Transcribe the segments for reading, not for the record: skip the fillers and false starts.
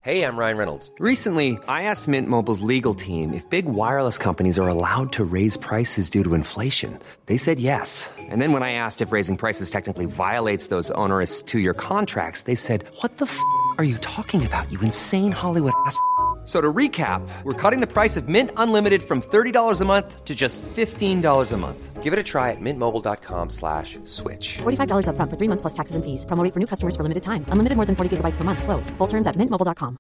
Hey, I'm Ryan Reynolds. Recently, I asked Mint Mobile's legal team if big wireless companies are allowed to raise prices due to inflation. They said yes. And then when I asked if raising prices technically violates those onerous two-year contracts, they said, "What the f*** are you talking about, you insane Hollywood ass?" So to recap, we're cutting the price of Mint Unlimited from $30 a month to just $15 a month. Give it a try at mintmobile.com/switch. $45 up front for 3 months plus taxes and fees. Promo rate for new customers for limited time. Unlimited more than 40 gigabytes per month. Slows full terms at mintmobile.com.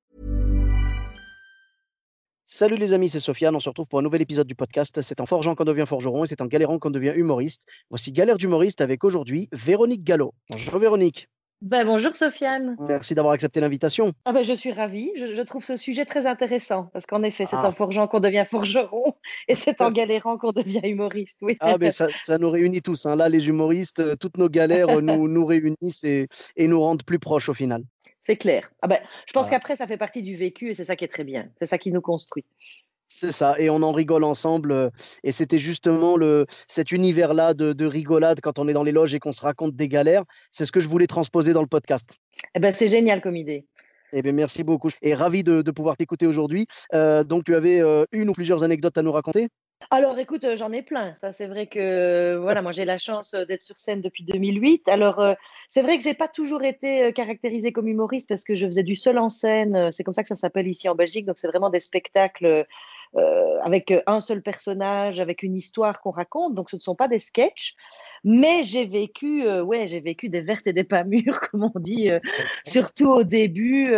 Salut les amis, c'est Sofiane. On se retrouve pour un nouvel épisode du podcast. C'est en forgeant qu'on devient forgeron et c'est en galérant qu'on devient humoriste. Voici Galère d'humoriste avec aujourd'hui Véronique Gallo. Bonjour Véronique. Bonjour Sofiane. Merci d'avoir accepté l'invitation. Je suis ravie. Je trouve ce sujet très intéressant parce qu'en effet, c'est en forgeant qu'on devient forgeron et c'est en galérant qu'on devient humoriste. Oui. Ben ça nous réunit tous. Hein. Là, les humoristes, toutes nos galères nous réunissent et nous rendent plus proches au final. C'est clair. Je pense qu'après, ça fait partie du vécu et c'est ça qui est très bien. C'est ça qui nous construit. C'est ça, et on en rigole ensemble. Et c'était justement cet univers-là de rigolade quand on est dans les loges et qu'on se raconte des galères. C'est ce que je voulais transposer dans le podcast. C'est génial comme idée. Merci beaucoup. Et ravi de pouvoir t'écouter aujourd'hui. Donc, tu avais une ou plusieurs anecdotes à nous raconter ? Alors, écoute, j'en ai plein. Ça, c'est vrai que voilà, moi, j'ai la chance d'être sur scène depuis 2008. Alors, c'est vrai que j'ai pas toujours été caractérisée comme humoriste parce que je faisais du seul en scène. C'est comme ça que ça s'appelle ici en Belgique. Donc, c'est vraiment des spectacles avec un seul personnage, avec une histoire qu'on raconte. Donc, ce ne sont pas des sketchs. Mais j'ai vécu des vertes et des pas mûres, comme on dit, surtout au début.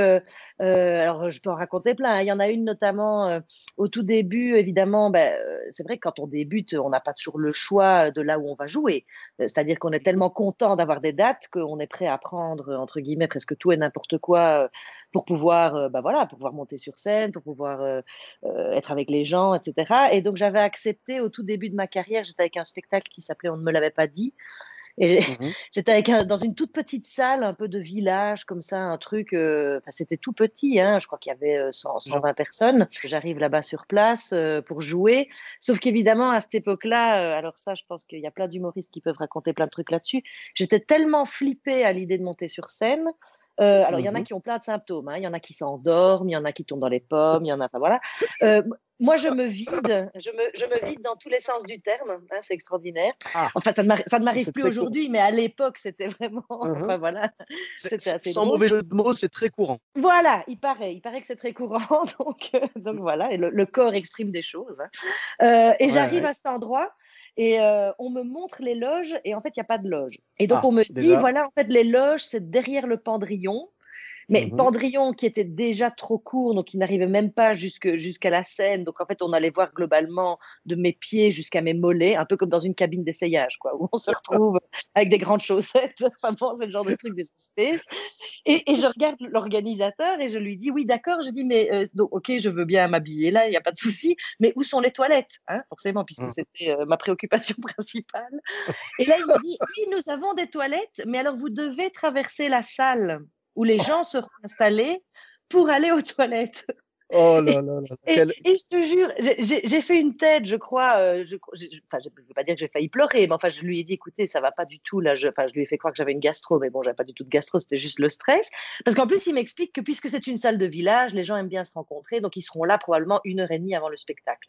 Alors, je peux en raconter plein. Hein. Il y en a une notamment au tout début, évidemment. C'est vrai que quand on débute, on n'a pas toujours le choix de là où on va jouer. C'est-à-dire qu'on est tellement content d'avoir des dates qu'on est prêt à prendre, entre guillemets, presque tout et n'importe quoi pour pouvoir monter sur scène, pour pouvoir être avec les gens, etc. Et donc, j'avais accepté au tout début de ma carrière, j'étais avec un spectacle qui s'appelait On ne me l'avait pas dit. Et j'étais dans une toute petite salle, un peu de village, comme ça, un truc. C'était tout petit, hein, je crois qu'il y avait 120 personnes. J'arrive là-bas sur place pour jouer. Sauf qu'évidemment, à cette époque-là, alors ça, je pense qu'il y a plein d'humoristes qui peuvent raconter plein de trucs là-dessus. J'étais tellement flippée à l'idée de monter sur scène. Alors, il y en a qui ont plein de symptômes. Hein. Il y en a qui s'endorment, il y en a qui tombent dans les pommes, il y en a. Enfin, voilà. Moi, je me vide dans tous les sens du terme. Hein, c'est extraordinaire. Enfin, ça ne m'arrive plus aujourd'hui, mais à l'époque, c'était vraiment. Enfin, voilà. C'était assez sans drôle. mauvais jeu de mots, c'est très courant. Voilà, il paraît que c'est très courant. Donc voilà, et le corps exprime des choses. Hein. J'arrive à cet endroit. Et on me montre les loges et en fait, il n'y a pas de loge. Et donc, on me dit, voilà, en fait, les loges, c'est derrière le Pendrillon. Mais Pendrillon qui était déjà trop court, donc il n'arrivait même pas jusqu'à la scène. Donc, en fait, on allait voir globalement de mes pieds jusqu'à mes mollets, un peu comme dans une cabine d'essayage, quoi, où on se retrouve avec des grandes chaussettes. Enfin bon, c'est le genre de truc de space. Et je regarde l'organisateur et je lui dis, oui, d'accord. Je dis, mais donc, ok, je veux bien m'habiller là, il n'y a pas de souci. Mais où sont les toilettes, hein, forcément, puisque c'était ma préoccupation principale. Et là, il me dit, oui, nous avons des toilettes, mais alors vous devez traverser la salle où les gens seront installés pour aller aux toilettes. Oh là là là. Et je te jure, j'ai fait une tête, je crois. Je ne veux pas dire que j'ai failli pleurer, mais enfin, je lui ai dit, écoutez, ça va pas du tout. Là, je lui ai fait croire que j'avais une gastro, mais bon, j'avais pas du tout de gastro, c'était juste le stress. Parce qu'en plus, il m'explique que puisque c'est une salle de village, les gens aiment bien se rencontrer, donc ils seront là probablement 1h30 avant le spectacle.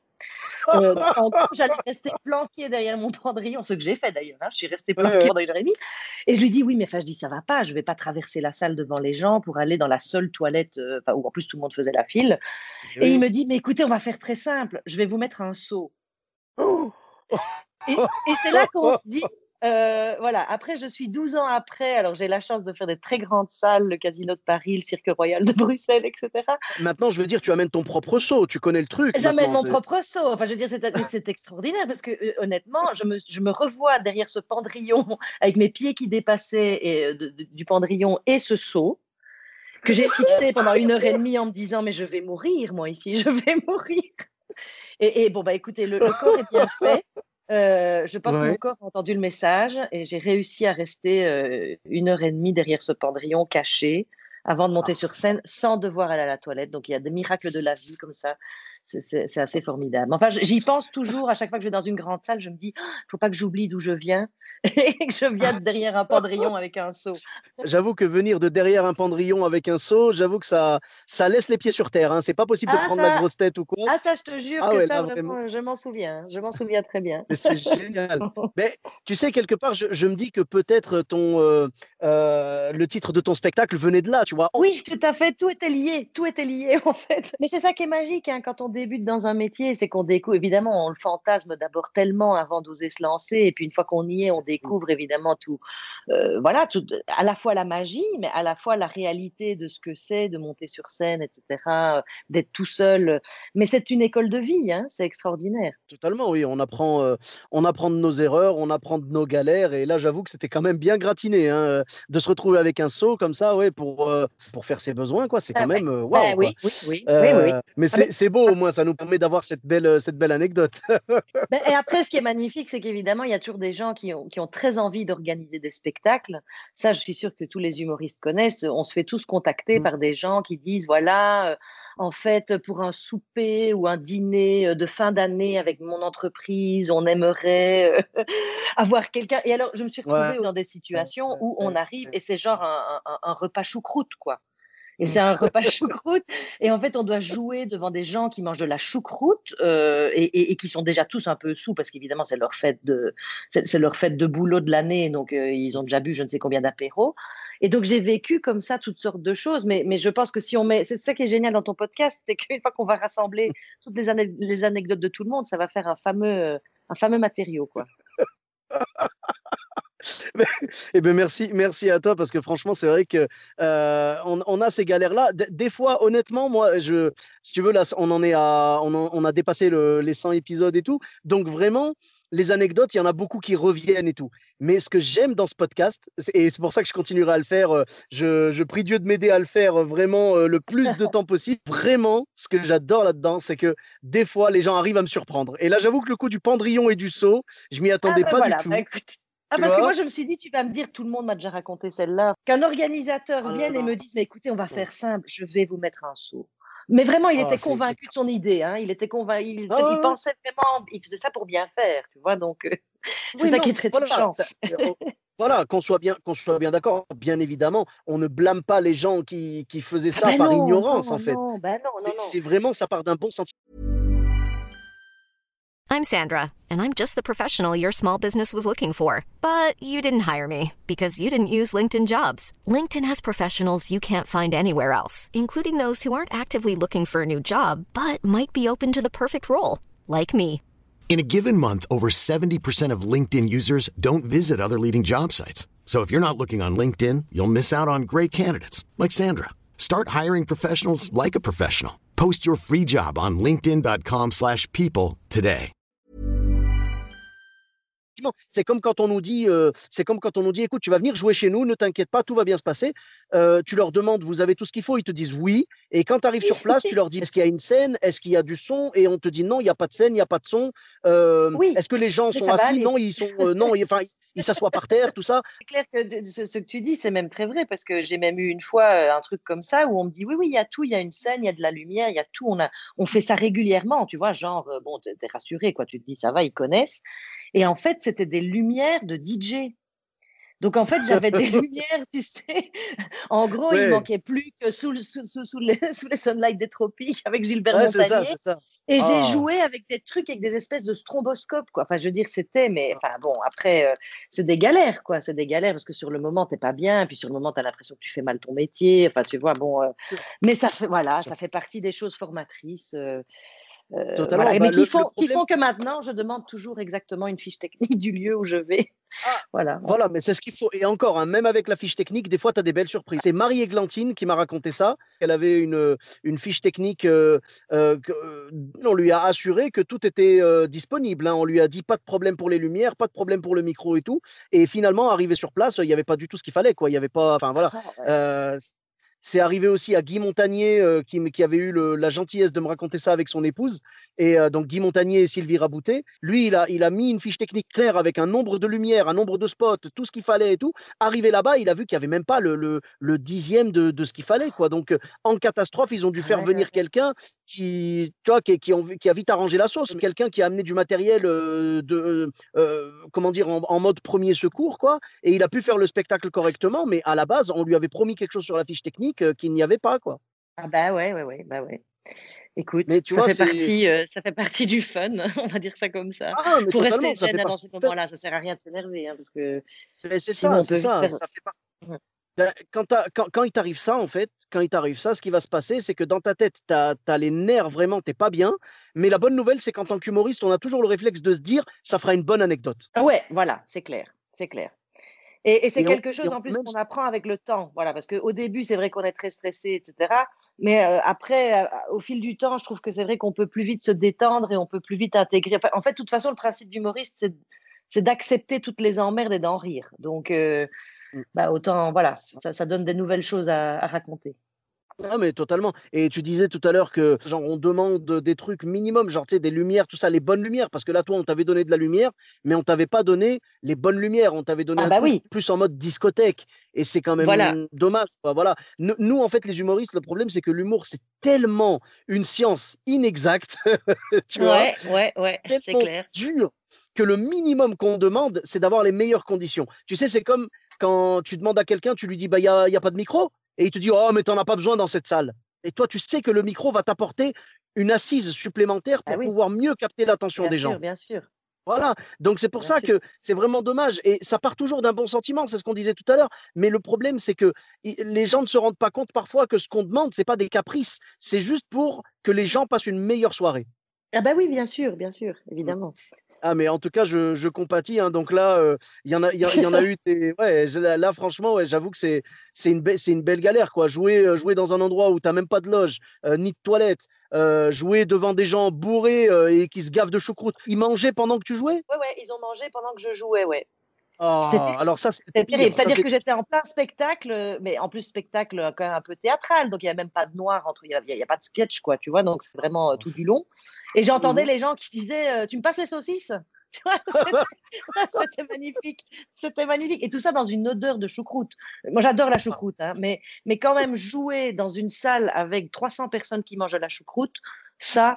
J'allais rester planquée derrière mon Pendrillon, ce que j'ai fait d'ailleurs. Hein, je suis restée planquée pendant 1h30. Et je lui dis, oui, mais je dis, ça va pas, je vais pas traverser la salle devant les gens pour aller dans la seule toilette, où en plus tout le monde faisait la file. Et il me dit, mais écoutez, on va faire très simple, je vais vous mettre un seau. Et c'est là qu'on se dit, voilà, après, je suis 12 ans après, alors j'ai la chance de faire des très grandes salles, le Casino de Paris, le Cirque Royal de Bruxelles, etc. Maintenant, je veux dire, tu amènes ton propre seau, tu connais le truc. J'amène mon propre seau, enfin, je veux dire, c'est extraordinaire parce que honnêtement, je me revois derrière ce Pendrillon avec mes pieds qui dépassaient du Pendrillon et ce seau que j'ai fixé pendant 1h30 en me disant, mais je vais mourir, moi, ici, je vais mourir. Et bon, écoutez, le corps est bien fait. Je pense que mon corps a entendu le message et j'ai réussi à rester 1h30 derrière ce Pendrillon caché avant de monter sur scène sans devoir aller à la toilette. Donc, il y a des miracles de la vie comme ça. c'est assez formidable. Enfin, j'y pense toujours à chaque fois que je vais dans une grande salle, je me dis, il ne faut pas que j'oublie d'où je viens et que je viens de derrière un pendrillon avec un seau. J'avoue que venir de derrière un pendrillon avec un seau, j'avoue que ça laisse les pieds sur terre. Hein. C'est pas possible de Ah, prendre la grosse tête ou quoi. ça, je te jure Ah que ouais, ça, là vraiment. vraiment, je m'en souviens très bien. Mais c'est génial. Mais tu sais, quelque part, je me dis que peut-être le titre de ton spectacle venait de là, tu vois. Oui, tout à fait, tout était lié en fait. Mais c'est ça qui est magique hein, quand on débute dans un métier, c'est qu'on découvre, évidemment, on le fantasme d'abord tellement avant d'oser se lancer, et puis une fois qu'on y est, on découvre évidemment tout, voilà, tout, à la fois la magie, mais à la fois la réalité de ce que c'est de monter sur scène, etc., d'être tout seul. Mais c'est une école de vie, hein, c'est extraordinaire. Totalement, oui. On apprend de nos erreurs, on apprend de nos galères. Et là, j'avoue que c'était quand même bien gratiné hein, de se retrouver avec un seau comme ça, ouais, pour faire ses besoins, quoi. C'est quand Ah ouais. même waouh, quoi. Oui, oui, oui, oui, oui. Mais Ah, mais c'est beau, au moins, ça nous permet d'avoir cette belle anecdote. Et après, ce qui est magnifique, c'est qu'évidemment, il y a toujours des gens qui ont très envie d'organiser des spectacles. Ça, je suis sûre que tous les humoristes connaissent. On se fait tous contacter par des gens qui disent, voilà, en fait, pour un souper ou un dîner de fin d'année avec mon entreprise, on aimerait avoir quelqu'un. Et alors, je me suis Ouais. retrouvée dans des situations où on arrive et c'est genre un repas choucroute, quoi. Et c'est un repas choucroute. Et en fait, on doit jouer devant des gens qui mangent de la choucroute et qui sont déjà tous un peu sous parce qu'évidemment, c'est leur fête de boulot de l'année. Donc, ils ont déjà bu je ne sais combien d'apéros. Et donc, j'ai vécu comme ça toutes sortes de choses. Mais je pense que si on met. C'est ça qui est génial dans ton podcast, c'est qu'une fois qu'on va rassembler toutes les anecdotes de tout le monde, ça va faire un fameux matériau, quoi. Eh ben merci à toi parce que franchement, c'est vrai que on a ces galères-là. Des fois, honnêtement, moi, si tu veux, là, on a dépassé les 100 épisodes et tout. Donc vraiment, les anecdotes, il y en a beaucoup qui reviennent et tout. Mais ce que j'aime dans ce podcast, et c'est pour ça que je continuerai à le faire, je prie Dieu de m'aider à le faire vraiment le plus de temps possible. Vraiment, ce que j'adore là-dedans, c'est que des fois, les gens arrivent à me surprendre. Et là, j'avoue que le coup du pendrillon et du seau, je m'y Ah attendais ben pas du voilà, tout. bah écoute. Ah Tu parce que moi vois? je me suis dit, tu vas me dire, tout le monde m'a déjà raconté celle-là, qu'un organisateur Ah, vienne et me non. dise, mais écoutez, on va faire simple, je vais vous mettre un saut. Mais vraiment, il Ah, était convaincu de son idée, hein. Il était convaincu, Ah il ouais, ouais. pensait vraiment, il faisait ça pour bien faire, tu vois, donc c'est Oui, ça qui non, est très voilà, touchant. voilà, qu'on soit bien d'accord. Bien évidemment, on ne blâme pas les gens qui faisaient Ah ça ben par non, ignorance, en non, fait. non, ben non, non, non. C'est vraiment, ça part d'un bon sentiment. I'm Sandra, and I'm just the professional your small business was looking for. But you didn't hire me because you didn't use LinkedIn Jobs. LinkedIn has professionals you can't find anywhere else, including those who aren't actively looking for a new job, but might be open to the perfect role, like me. In a given month, over 70% of LinkedIn users don't visit other leading job sites. So if you're not looking on LinkedIn, you'll miss out on great candidates like Sandra. Start hiring professionals like a professional. Post your free job on linkedin.com/people today. C'est comme quand on nous dit, écoute, tu vas venir jouer chez nous, ne t'inquiète pas, tout va bien se passer. Tu leur demandes, vous avez tout ce qu'il faut, ils te disent oui. Et quand tu arrives sur place, tu leur dis, est-ce qu'il y a une scène, est-ce qu'il y a du son? Et on te dit non, il n'y a pas de scène, il n'y a pas de son. Oui, Est-ce que les gens mais sont ça va assis? aller. Non, ils sont, non, ils s'assoient par terre, tout ça. C'est clair que ce que tu dis, c'est même très vrai, parce que j'ai même eu une fois un truc comme ça où on me dit, oui, oui, il y a tout, il y a une scène, il y a de la lumière, il y a tout, on fait ça régulièrement, tu vois, genre, bon, t'es rassuré, quoi, tu te dis, ça va, ils connaissent. Et en fait, c'était des lumières de DJ. Donc, en fait, j'avais des lumières, tu sais. En gros, il Ouais, manquait plus que sous les Sunlight des Tropiques avec Gilbert ouais, Montagnier. c'est ça. Et j'ai Ah. joué avec des trucs, avec des espèces de stromboscopes, quoi. Enfin, je veux dire, c'était, mais enfin, bon, après, c'est des galères, quoi. C'est des galères parce que sur le moment, t'es pas bien, puis sur le moment, t'as l'impression que tu fais mal ton métier. Enfin, tu vois, bon. Mais ça fait, voilà, ça fait partie des choses formatrices. Totalement. Voilà. Bah, Mais le qui problème, font que maintenant, je demande toujours exactement une fiche technique du lieu où je vais. ah, Voilà. voilà, mais c'est ce qu'il faut. Et encore, hein, même avec la fiche technique, des fois, tu as des belles surprises. C'est Marie-Églantine qui m'a raconté ça. Elle avait une fiche technique. On lui a assuré que tout était disponible. Hein. On lui a dit pas de problème pour les lumières, pas de problème pour le micro et tout. Et finalement, arrivé sur place, il n'y avait pas du tout ce qu'il fallait, quoi. Il y avait pas. Enfin, voilà. Ah, ouais. Euh, c'est arrivé aussi à Guy Montagnier, qui avait eu la gentillesse de me raconter ça avec son épouse. Et donc, Guy Montagnier et Sylvie Raboutet. Lui, il a mis une fiche technique claire avec un nombre de lumières, un nombre de spots, tout ce qu'il fallait et tout. Arrivé là-bas, il a vu qu'il n'y avait même pas le dixième de ce qu'il fallait, quoi. Donc, en catastrophe, ils ont dû Ah faire ouais, ouais, venir ouais. quelqu'un tu vois, qui a vite arrangé la sauce. Quelqu'un qui a amené du matériel comment dire, en mode premier secours, quoi. Et il a pu faire le spectacle correctement, mais à la base, on lui avait promis quelque chose sur la fiche technique qu'il n'y avait pas, quoi. Ah bah ouais, ouais, ouais, bah ouais. Écoute, Mais tu vois, c'est. ça fait partie du fun, on va dire ça comme ça. Ah, mais Pour rester totalement, ça fait zen, hein, dans partie ces du fait. moments-là, ça sert à rien de s'énerver, hein, parce que Mais c'est sinon ça, on peut vite perdre. ça fait partie. Ouais. Ben, quand il t'arrive ça, en fait, quand il t'arrive ça, ce qui va se passer, c'est que dans ta tête, tu as les nerfs vraiment, t'es pas bien. Mais la bonne nouvelle, c'est qu'en tant qu'humoriste, on a toujours le réflexe de se dire, ça fera une bonne anecdote. Ah ouais, voilà, c'est clair, c'est clair. Et c'est quelque Et chose en on peut plus même. qu'on apprend avec le temps, voilà, parce qu'au début, c'est vrai qu'on est très stressé, etc. Mais après, au fil du temps, je trouve que c'est vrai qu'on peut plus vite se détendre et on peut plus vite intégrer. Enfin, en fait, de toute façon, le principe d'humoriste, c'est d'accepter toutes les emmerdes et d'en rire. Donc, bah, autant, voilà, ça donne des nouvelles choses à raconter. Ah mais totalement. Et tu disais tout à l'heure que genre on demande des trucs minimum, genre tu sais des lumières, tout ça, les bonnes lumières, parce que là toi on t'avait donné de la lumière, mais on t'avait pas donné les bonnes lumières, on t'avait donné Ah un bah truc oui, plus en mode discothèque, et c'est quand voilà. même dommage, quoi. Voilà. Nous en fait les humoristes, le problème c'est que l'humour c'est tellement une science inexacte, tu vois, Ouais, ouais, ouais, c'est tellement clair. dur que le minimum qu'on demande, c'est d'avoir les meilleures conditions. Tu sais, c'est comme quand tu demandes à quelqu'un, tu lui dis, bah, y a pas de micro. Et il te dit, oh, mais t'en as pas besoin dans cette salle. Et toi, tu sais que le micro va t'apporter une assise supplémentaire Ah pour oui, pouvoir mieux capter l'attention des gens. bien sûr, Voilà. Donc, c'est pour bien ça sûr. que c'est vraiment dommage. Et ça part toujours d'un bon sentiment, c'est ce qu'on disait tout à l'heure. Mais le problème, c'est que les gens ne se rendent pas compte parfois que ce qu'on demande, c'est pas des caprices. C'est juste pour que les gens passent une meilleure soirée. Ah bah oui, bien sûr, Mm. évidemment. Ah, mais en tout cas, je compatis, hein. Donc là, il y en a eu ouais, là, franchement, ouais, j'avoue que c'est une belle galère, quoi. Jouer dans un endroit où tu n'as même pas de loge, ni de toilette, jouer devant des gens bourrés et qui se gavent de choucroute. Ils mangeaient pendant que tu jouais? Ouais, ouais, ils ont mangé pendant que je jouais, ouais. C'était Ah, terrible. alors ça, c'est C'était terrible. pire. Ça, C'est-à-dire c'est que j'étais en plein spectacle, mais en plus spectacle, quand même un peu théâtral, donc il y a même pas de noir entre il y a pas de sketch, quoi, tu vois? Donc c'est vraiment, tout du long et j'entendais Mhm. les gens qui disaient: «Tu me passes les saucisses?» Tu vois? C'était magnifique, c'était magnifique et tout ça dans une odeur de choucroute. Moi, j'adore la choucroute, hein, mais quand même jouer dans une salle avec 300 personnes qui mangent de la choucroute, ça,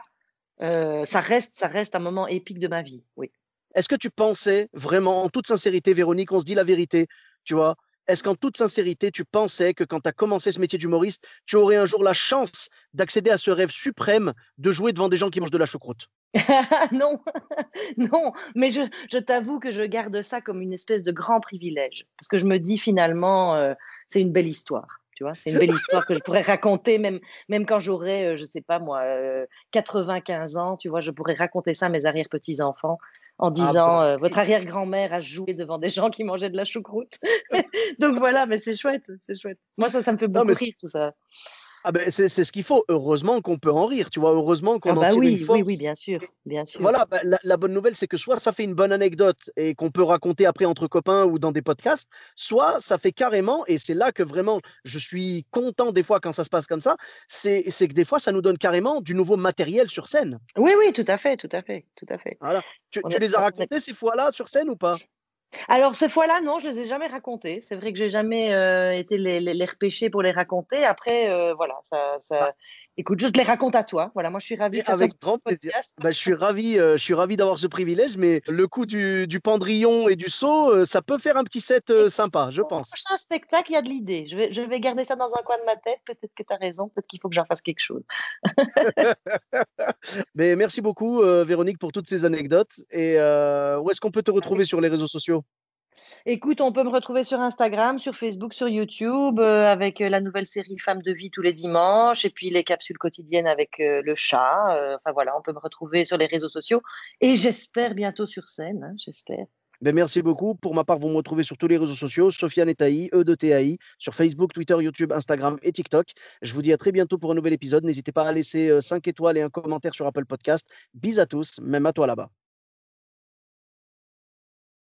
ça reste un moment épique de ma vie, oui. Est-ce que tu pensais vraiment, en toute sincérité, Véronique, on se dit la vérité, tu vois? Est-ce qu'en toute sincérité, tu pensais que quand tu as commencé ce métier d'humoriste, tu aurais un jour la chance d'accéder à ce rêve suprême de jouer devant des gens qui mangent de la choucroute? Non, non, mais je t'avoue que je garde ça comme une espèce de grand privilège parce que je me dis finalement, c'est une belle histoire, tu vois? C'est une belle histoire que je pourrais raconter même quand j'aurai, je sais pas moi, 95 ans, tu vois? Je pourrais raconter ça à mes arrière-petits-enfants en Ah bah disant, «Votre oui. arrière-grand-mère a joué devant des gens qui mangeaient de la choucroute». Donc voilà, mais c'est chouette, c'est chouette. Moi ça me fait Non, beaucoup mais rire tout ça. ah ben, c'est ce qu'il faut. Heureusement qu'on peut en rire, tu vois? Heureusement Ah qu'on en bah tire une oui, oui, oui, force. bien sûr, Et bien sûr. voilà, bah, la bonne nouvelle, c'est que soit ça fait une bonne anecdote et qu'on peut raconter après entre copains ou dans des podcasts, soit ça fait carrément, et c'est là que vraiment je suis content des fois quand ça se passe comme ça, c'est que des fois ça nous donne carrément du nouveau matériel sur scène. Oui, oui, tout à fait, tout à fait, tout à fait. Voilà. On Tu est les as on est racontés ces fois-là sur scène ou pas? alors ces fois-là, non, je les ai jamais racontées. C'est vrai que j'ai jamais, été les repêcher pour les raconter. Après, voilà, Bah, écoute, je te les raconte à toi. Voilà, moi, je suis ravie et que ça soit avec ton grand plaisir. podcast. Bah, je suis ravi d'avoir ce privilège, mais le coup du pendrillon et du seau, ça peut faire un petit set, Et sympa, je pour le pense. prochain spectacle, il y a de l'idée. Je vais garder ça dans un coin de ma tête. Peut-être que tu as raison, peut-être qu'il faut que j'en fasse quelque chose. Mais merci beaucoup, Véronique, pour toutes ces anecdotes. Et où est-ce qu'on peut te retrouver Avec sur les réseaux sociaux? écoute, on peut me retrouver sur Instagram, sur Facebook, sur YouTube, avec, la nouvelle série Femmes de vie tous les dimanches et puis les capsules quotidiennes avec, le chat, enfin voilà, on peut me retrouver sur les réseaux sociaux et j'espère bientôt sur scène, hein, j'espère. Ben, merci beaucoup. Pour ma part, vous me retrouvez sur tous les réseaux sociaux, Sofiane Etaï, E de TAI, sur Facebook, Twitter, YouTube, Instagram et TikTok. Je vous dis à très bientôt pour un nouvel épisode. N'hésitez pas à laisser 5 étoiles et un commentaire sur Apple Podcast. Bis à tous, même à toi là-bas.